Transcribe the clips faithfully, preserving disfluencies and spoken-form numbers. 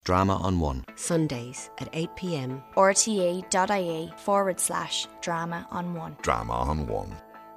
Drama on One. Sundays at eight p.m. R T A dot I E forward slash drama on one. Drama on One.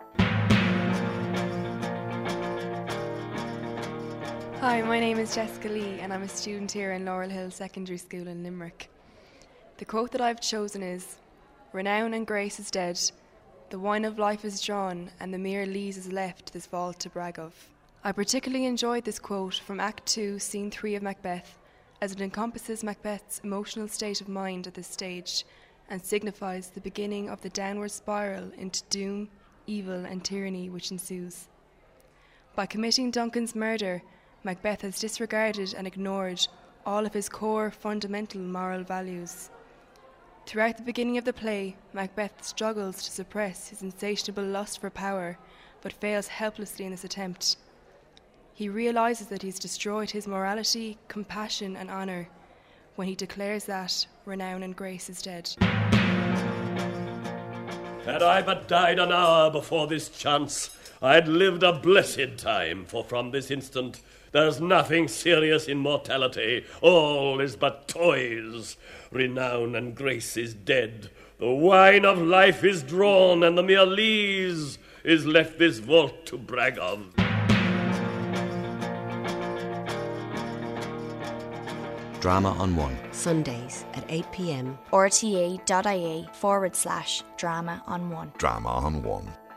Hi, my name is Jessica Lee and I'm a student here in Laurel Hill Secondary School in Limerick. The quote that I've chosen is, "Renown and grace is dead, the wine of life is drawn, and the mere lees is left this vault to brag of." I particularly enjoyed this quote from Act two, Scene three of Macbeth, as it encompasses Macbeth's emotional state of mind at this stage and signifies the beginning of the downward spiral into doom, evil and tyranny which ensues. By committing Duncan's murder, Macbeth has disregarded and ignored all of his core fundamental moral values. Throughout the beginning of the play, Macbeth struggles to suppress his insatiable lust for power, but fails helplessly in this attempt. He realises that he's destroyed his morality, compassion and honour when he declares that renown and grace is dead. Had I but died an hour before this chance, I'd lived a blessed time, for from this instant there's nothing serious in mortality. All is but toys. Renown and grace is dead. The wine of life is drawn, and the mere lees is left this vault to brag of. Drama on One. Sundays at eight p.m. R T A dot I E forward slash drama on one. Drama on One.